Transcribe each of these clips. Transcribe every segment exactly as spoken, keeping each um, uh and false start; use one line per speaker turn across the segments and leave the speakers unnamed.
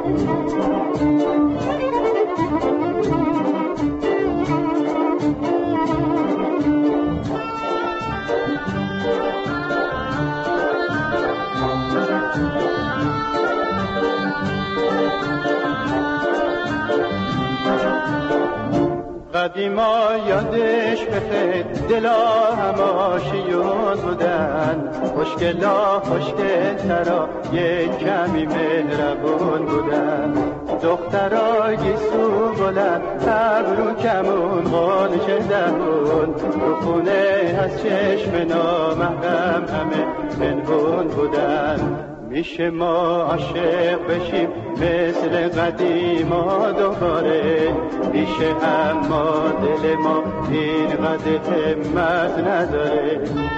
قدیما یادش بخیر دلا هماشیون بودن، خوشگلا خوشگلترا یک کمی مهربون بودن، دخترا گیسو بلند ابرو کمون قانچه دهون، رو خونه از چشم نامحرم همه پنهون بودن. میشه ما عاشق بشیم مثل قدیما دوباره، میشه اما دل ما اینقدر همت نداره.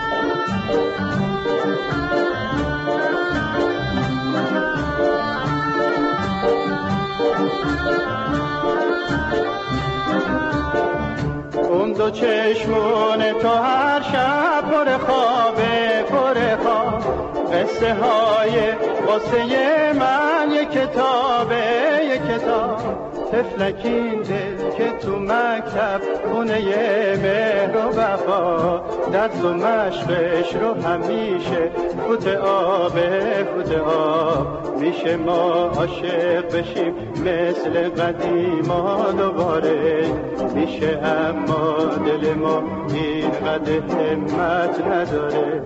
اون دو چشمون تو هر شب پر خوابه پر خواب، قصه های قصه من یک کتابه یک کتاب، طفلکین دل که تو مکتب خونه مهر و وفا، درس و مشقش رو همیشه فوت آبه فوت آب. میشه ما عاشق بشیم مثل قدیما دوباره، میشه اما دل ما اینقدر همت نداره.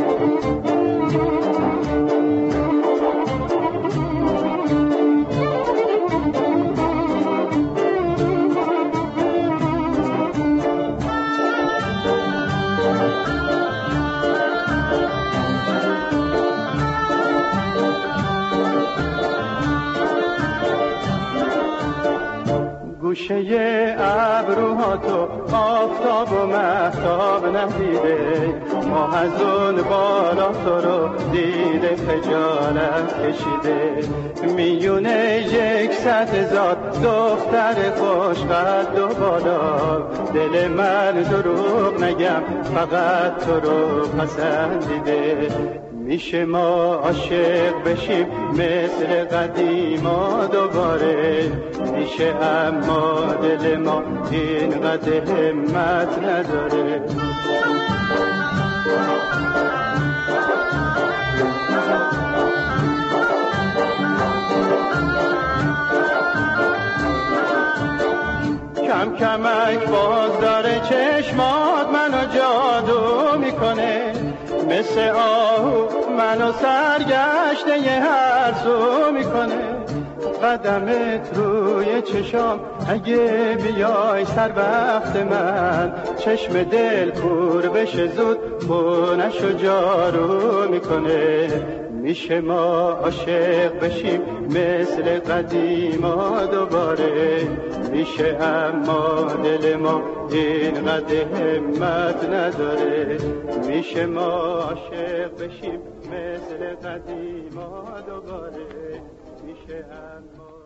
گوشه ابروها تو آفتاب و مهتاب ندیده، ما از اون بالا تو رو دیده خجالت کشیده. میونه یک صد هزار دختر خوشقد و بالا، دل من دروغ نگم فقط تو رو پسندیده. میشه ما عاشق بشیم مثل قدیما دوباره، میشه اما دل ما اینقدر همت نداره. کم کمک باز داره چشمات منو جادو میکنه، مثل آهو منو سرگشته یه هر سو میکنه. قدمت روی چشام اگه بیای سر وقت من، چشم دل کور بشه زود خونشو جارو میکنه. میشه ما عاشق بشیم مثل قدیما دوباره، میشه اما دل ما اینقدر همت نداره. میشه ما عاشق بشیم مثل قدیما دوباره، میشه اما